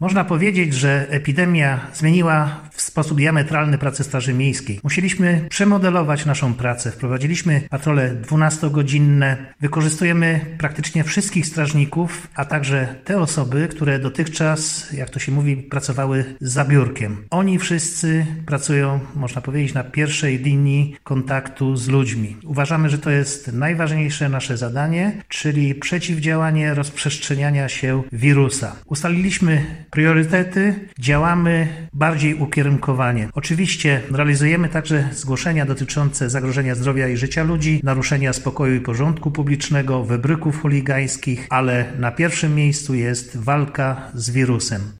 Można powiedzieć, że epidemia zmieniła w sposób diametralny pracę Straży Miejskiej. Musieliśmy przemodelować naszą pracę. Wprowadziliśmy patrole 12-godzinne. Wykorzystujemy praktycznie wszystkich strażników, a także te osoby, które dotychczas, jak to się mówi, pracowały za biurkiem. Oni wszyscy pracują, można powiedzieć, na pierwszej linii kontaktu z ludźmi. Uważamy, że to jest najważniejsze nasze zadanie, czyli przeciwdziałanie rozprzestrzeniania się wirusa. Ustaliliśmy priorytety, działamy bardziej ukierunkowanie. Oczywiście realizujemy także zgłoszenia dotyczące zagrożenia zdrowia i życia ludzi, naruszenia spokoju i porządku publicznego, wybryków chuligańskich, ale na pierwszym miejscu jest walka z wirusem.